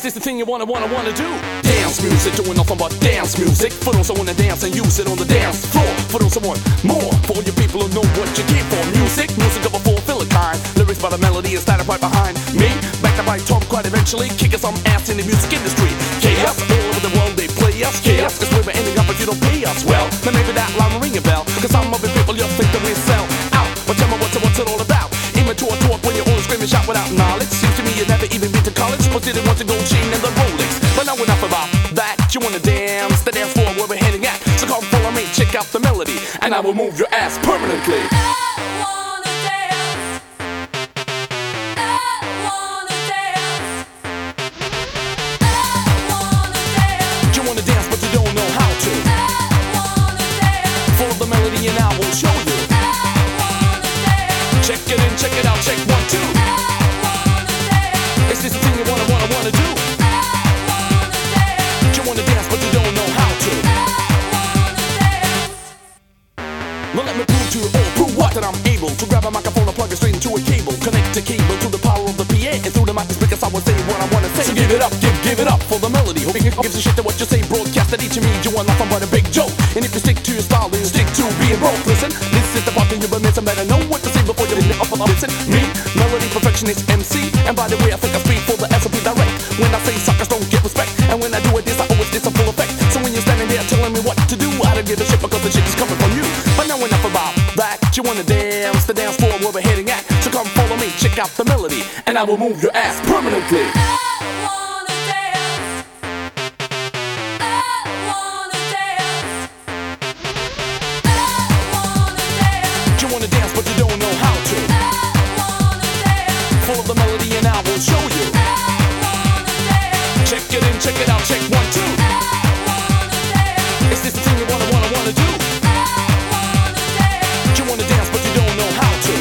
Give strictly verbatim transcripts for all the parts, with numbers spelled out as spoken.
this the thing you wanna, wanna, wanna do? Dance music, doing nothing but dance music. For those who wanna dance and use it on the dance floor. For those who want more, for all you people who know what you came for. Music, music of a fulfilling kind. Lyrics by the melody and started right behind me. Backed up by Tom quite eventually, kicking some ass in the music industry. Chaos, all over the world they play us. Chaos, cause we're ending up if you don't pay us. Well, then maybe that line will ring a bell. Cause some of the people you think that we sell out. But tell me what's it, what's it all about? Immature talk when you're all screaming shout without knowledge. Seems to me you never even been to college, but didn't want to go chain and the Rolex. But now enough about that. You wanna dance, the dance floor where we're heading at. So come follow me, check out the melody, and I will move your ass permanently. You wanna dance, but you don't know how to. Follow the melody and I will show you. Check it in, check it out, check one, two. Is this the thing you wanna, wanna, wanna do? You wanna dance, but you don't know how to. Well, let me prove to you all, prove what? That I'm able to grab a microphone and plug it straight into a cable. Connect a cable to the power of the P A, and through the mic speakers I will say what I wanna say. So give it up, give, give it up for the melody. Who gives a shit to what you say? Broadcast that each of me, you want nothing but a big joke. And if you stick to your style, then you stick to being broke. Listen, this is the part that you've been missing. Better know what to say before you live up. Listen, me, melody perfectionist M C. And by the way, I think I speak for the S O P direct. When I say suckers don't get respect, and when I do it this, I always get some full effect. So when you're standing there telling me what to do, I don't give a shit because the shit is coming from you. But now enough about that. You wanna dance, the dance floor where we're heading at. So come follow me, check out the melody, and I will move your ass permanently. You wanna dance, but you don't know how to. Follow the melody and I will show you. Check it in, check it out, check one, two. Is this the thing you wanna, wanna, wanna do? You wanna dance, but you don't know how to.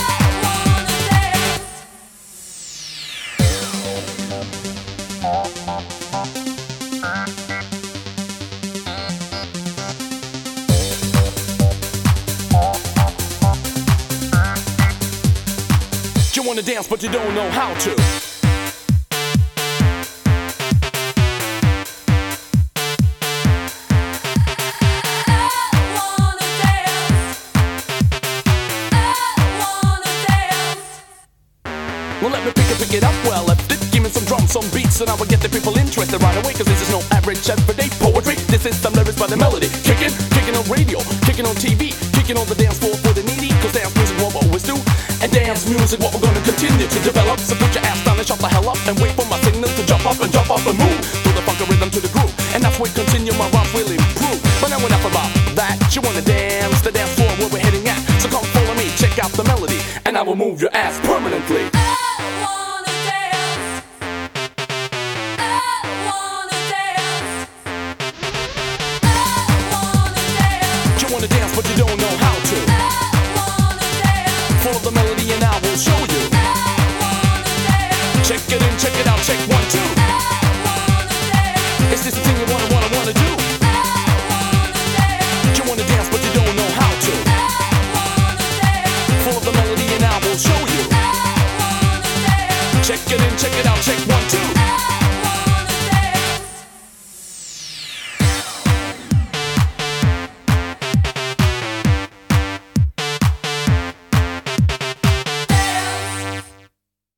You wanna dance, but you don't know how to. Well, let me pick it, pick it up well left it. Give me some drums, some beats, and I will get the people interested right away. Cause this is no average everyday poetry. This is some lyrics by the melody. Kicking, kicking on radio, kicking on T V, kicking on the dance floor for the needy. Cause dance music what we always do. And dance music what we're gonna continue to develop. So put your ass down and shut the hell up, and wait for my signal to jump up and jump up and move. Through the funky rhythm to the groove. And that's where continue my rhymes will improve. But now enough about that. You wanna dance, the dance floor where we're heading at. So come follow me, check out the melody, and I will move your ass permanently. You wanna dance, but you don't know how.